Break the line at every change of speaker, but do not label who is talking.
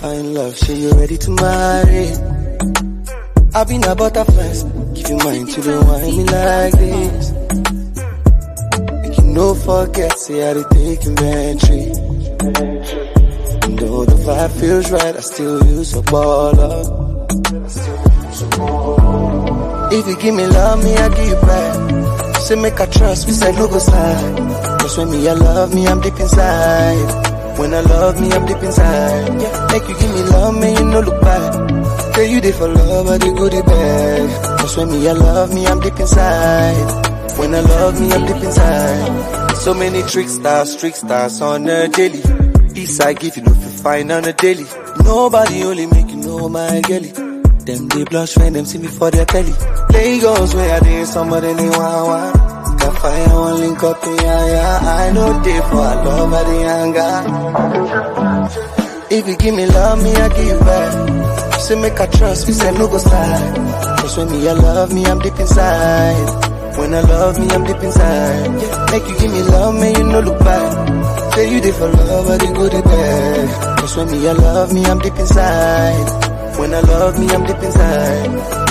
find love, say you ready to marry. I've been a butterflies, give you mine to the wine me like this. Make you no forget, say I did take inventory. And though the vibe feels right, I still use a baller. If you give me love, me I give you back. Say make I trust, we say no go slide. Cause when me I love me, I'm deep inside. When I love me, I'm deep inside. Yeah, make you give me love, man, you no look back. Tell you they for love, I the good, the bad. Cause when me I love me, I'm deep inside. When I love me, I'm deep inside. So many trick stars on a daily. Peace I give you, no feel fine on a daily. Nobody only make you know my girlie. Them they blush when them see me for their telly. Lagos where I did somebody they want. Got fire one link up in yeah. I know they for I love by the anger. If you give me love, me I give you back. Say make I trust, we say no go slide. Cause when me I love me, I'm deep inside. When I love me, I'm deep inside. Yeah, make you give me love, man, you no look back. Say you there for love, I the good, the bad. Cause when me I love me, I'm deep inside. When I love me, I'm deep inside.